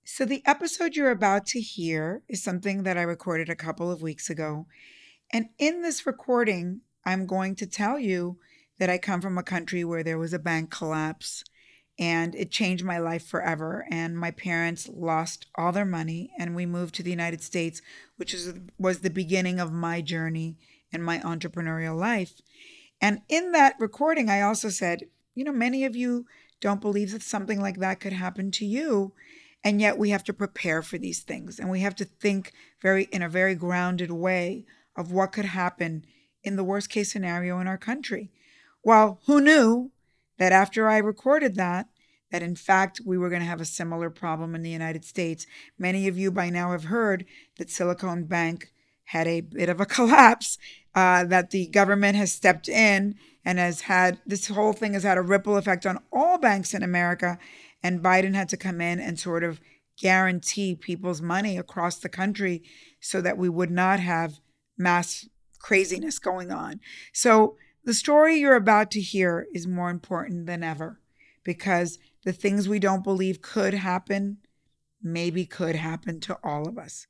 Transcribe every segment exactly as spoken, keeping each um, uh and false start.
So, the episode you're about to hear is something that I recorded a couple of weeks ago. And in this recording, I'm going to tell you that I come from a country where there was a bank collapse and it changed my life forever. And my parents lost all their money and we moved to the United States, which is, was the beginning of my journey and my entrepreneurial life. And in that recording, I also said, you know, many of you don't believe that something like that could happen to you. And yet we have to prepare for these things. And we have to think very in a very grounded way of what could happen in the worst case scenario in our country. Well, who knew that after I recorded that, that in fact we were going to have a similar problem in the United States? Many of you by now have heard that Silicon Bank had a bit of a collapse, uh, that the government has stepped in and has had this whole thing has had a ripple effect on all banks in America. And Biden had to come in and sort of guarantee people's money across the country so that we would not have mass craziness going on. So the story you're about to hear is more important than ever because the things we don't believe could happen maybe could happen to all of us.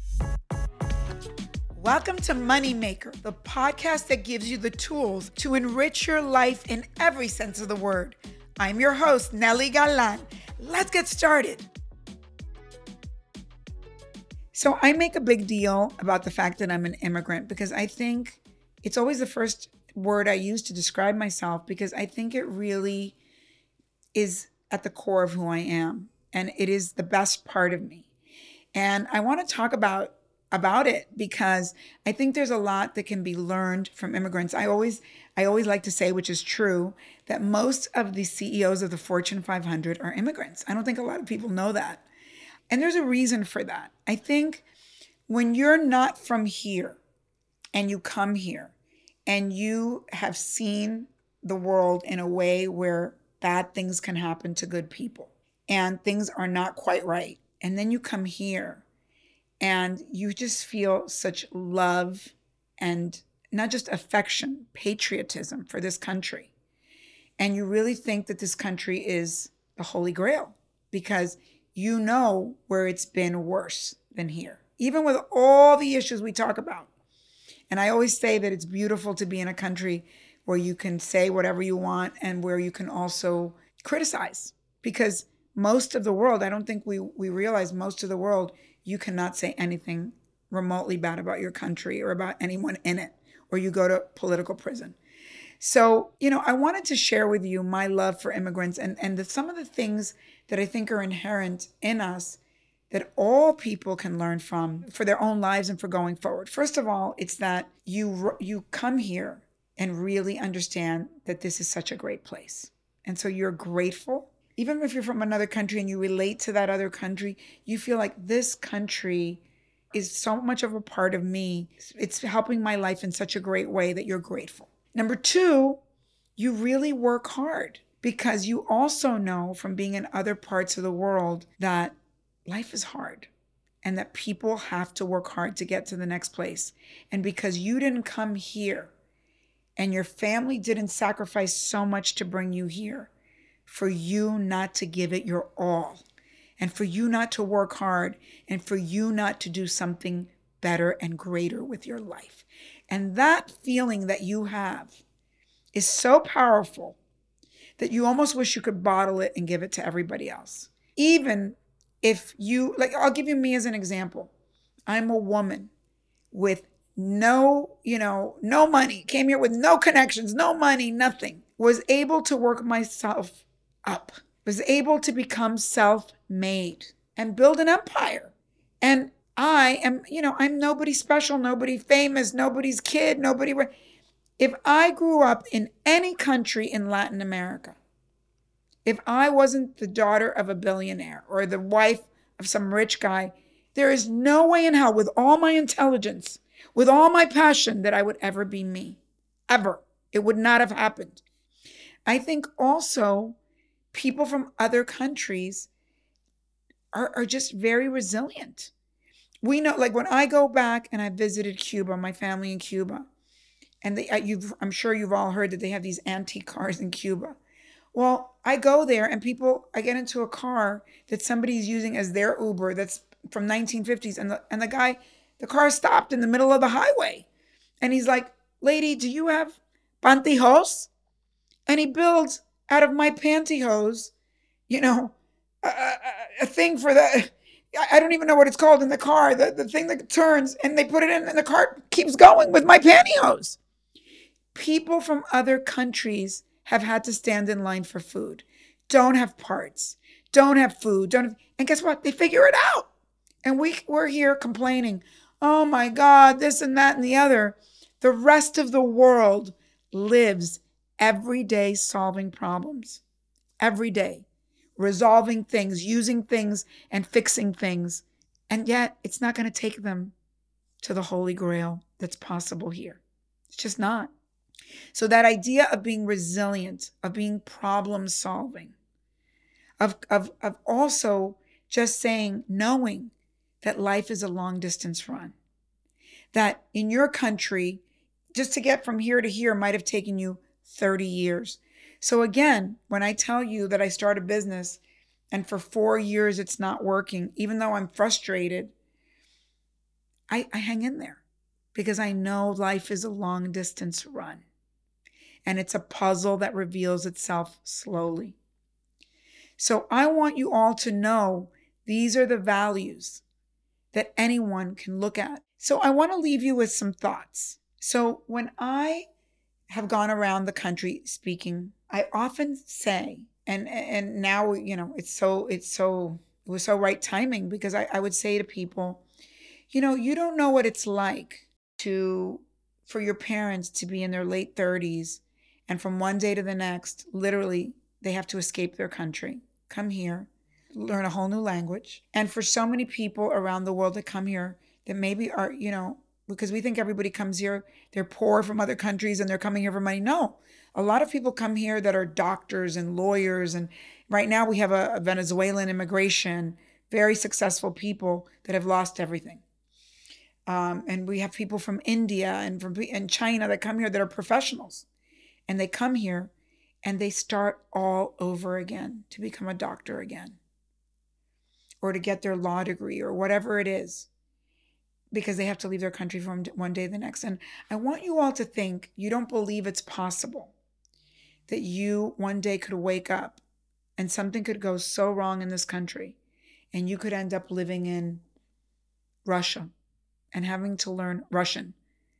Welcome to Moneymaker, the podcast that gives you the tools to enrich your life in every sense of the word. I'm your host, Nelly Galan. Let's get started. So I make a big deal about the fact that I'm an immigrant because I think it's always the first word I use to describe myself because I think it really is at the core of who I am and it is the best part of me. And I want to talk about about it because I think there's a lot that can be learned from immigrants. I always I always like to say, which is true, that most of the C E Os of the Fortune five hundred are immigrants. I don't think a lot of people know that. And there's a reason for that. I think when you're not from here and you come here and you have seen the world in a way where bad things can happen to good people and things are not quite right, and then you come here and you just feel such love and not just affection, patriotism for this country. And you really think that this country is the Holy Grail because you know where it's been worse than here, even with all the issues we talk about. And I always say that it's beautiful to be in a country where you can say whatever you want and where you can also criticize because most of the world, I don't think we, we realize most of the world, you cannot say anything remotely bad about your country or about anyone in it, or you go to political prison. So, you know, I wanted to share with you my love for immigrants and, and the, some of the things that I think are inherent in us that all people can learn from for their own lives and for going forward. First of all, it's that you you come here and really understand that this is such a great place. And so you're grateful. Even if you're from another country and you relate to that other country, you feel like this country is so much of a part of me. It's helping my life in such a great way that you're grateful. Number two, you really work hard because you also know from being in other parts of the world that life is hard and that people have to work hard to get to the next place. And because you didn't come here and your family didn't sacrifice so much to bring you here, for you not to give it your all, and for you not to work hard, and for you not to do something better and greater with your life. And that feeling that you have is so powerful that you almost wish you could bottle it and give it to everybody else. Even if you, like, I'll give you me as an example. I'm a woman with no, you know, no money, came here with no connections, no money, nothing, was able to work myself up, was able to become self-made and build an empire. And I am, you know, I'm nobody special, nobody famous, nobody's kid, nobody. If I grew up in any country in Latin America, if I wasn't the daughter of a billionaire or the wife of some rich guy, there is no way in hell with all my intelligence, with all my passion, that I would ever be me. Ever. It would not have happened. I think also people from other countries are, are just very resilient. We know, like when I go back and I visited Cuba, my family in Cuba, and they, you've, I'm sure you've all heard that they have these antique cars in Cuba. Well, I go there and people, I get into a car that somebody's using as their Uber that's from nineteen fifties. And the, and the guy, the car stopped in the middle of the highway. And he's like, lady, do you have pantyhose? And he builds out of my pantyhose, you know, a, a, a thing for the, I don't even know what it's called in the car, the, the thing that turns, and they put it in and the car keeps going with my pantyhose. People from other countries have had to stand in line for food, don't have parts, don't have food, don't have, and guess what? They figure it out. And we, we're here complaining, oh my God, this and that and the other. The rest of the world lives every day solving problems, every day, resolving things, using things and fixing things. And yet it's not going to take them to the Holy Grail that's possible here. It's just not. So that idea of being resilient, of being problem solving, of, of, of also just saying, knowing that life is a long distance run, that in your country, just to get from here to here might have taken you thirty years. So again, when I tell you that I start a business and for four years it's not working, even though I'm frustrated, I, I hang in there because I know life is a long distance run. And it's a puzzle that reveals itself slowly. So I want you all to know these are the values that anyone can look at. So I want to leave you with some thoughts. So when I have gone around the country speaking, I often say, and and now, you know, it's so, it's so, it was so right timing because I, I would say to people, you know, you don't know what it's like to, for your parents to be in their late thirties and from one day to the next, literally, they have to escape their country, come here, learn a whole new language. And for so many people around the world that come here that maybe are, you know, because we think everybody comes here, they're poor from other countries and they're coming here for money. No, a lot of people come here that are doctors and lawyers. And right now we have a, a Venezuelan immigration, very successful people that have lost everything. Um, and we have people from India and from and China that come here that are professionals. And they come here and they start all over again to become a doctor again or to get their law degree or whatever it is because they have to leave their country from one day to the next. And I want you all to think you don't believe it's possible that you one day could wake up and something could go so wrong in this country and you could end up living in Russia and having to learn Russian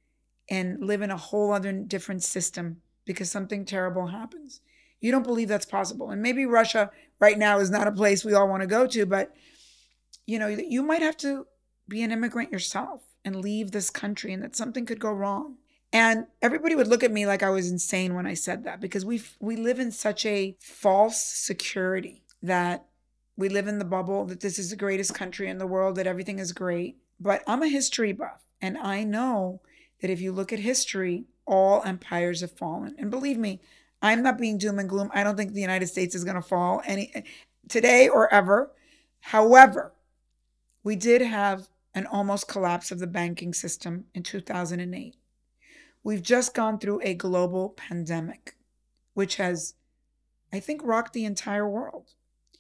and live in a whole other different system because something terrible happens. You don't believe that's possible. And maybe Russia right now is not a place we all want to go to, but you know, you might have to be an immigrant yourself and leave this country and that something could go wrong. And everybody would look at me like I was insane when I said that because we we live in such a false security that we live in the bubble that this is the greatest country in the world, that everything is great. But I'm a history buff and I know that if you look at history, all empires have fallen. And believe me, I'm not being doom and gloom. I don't think the United States is going to fall any today or ever. However, we did have an almost collapse of the banking system in two thousand eight. We've just gone through a global pandemic, which has, I think, rocked the entire world.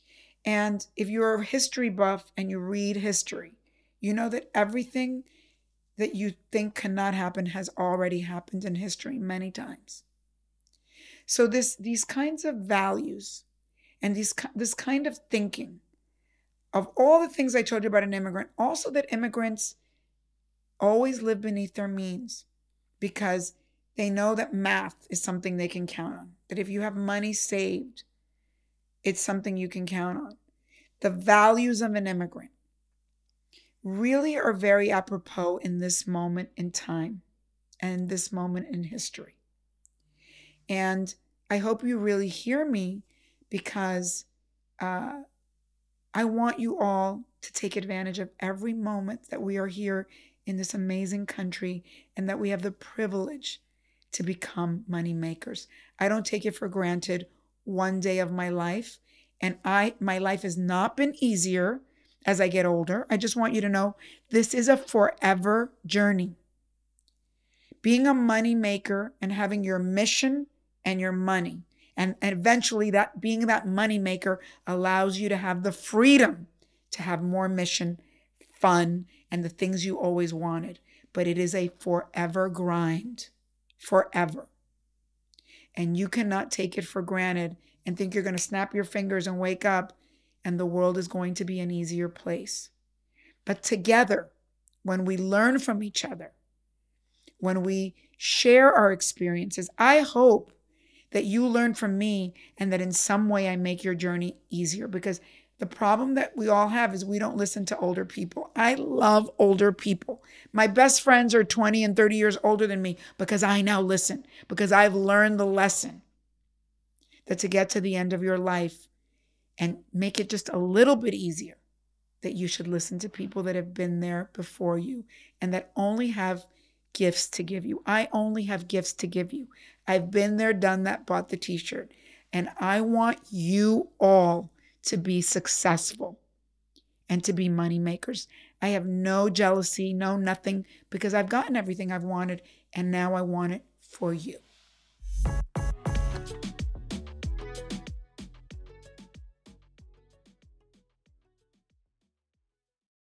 And if you're a history buff and you read history, you know that everything that you think cannot happen has already happened in history many times. So this, these kinds of values and these, this kind of thinking of all the things I told you about an immigrant, also that immigrants always live beneath their means because they know that math is something they can count on. That if you have money saved, it's something you can count on. The values of an immigrant really are very apropos in this moment in time and this moment in history. And I hope you really hear me because uh, I want you all to take advantage of every moment that we are here in this amazing country and that we have the privilege to become money makers. I don't take it for granted one day of my life. And I, my life has not been easier as I get older. I just want you to know this is a forever journey. Being a money maker and having your mission and your money And, and eventually that being that money maker allows you to have the freedom to have more mission, fun, and the things you always wanted. But it is a forever grind, forever. And you cannot take it for granted and think you're going to snap your fingers and wake up and the world is going to be an easier place. But together, when we learn from each other, when we share our experiences, I hope that you learn from me and that in some way I make your journey easier, because the problem that we all have is we don't listen to older people. I love older people. My best friends are twenty and thirty years older than me because I now listen, because I've learned the lesson that to get to the end of your life and make it just a little bit easier, that you should listen to people that have been there before you and that only have gifts to give you. I only have gifts to give you. I've been there, done that, bought the t-shirt. And I want you all to be successful and to be money makers. I have no jealousy, no nothing, because I've gotten everything I've wanted and now I want it for you.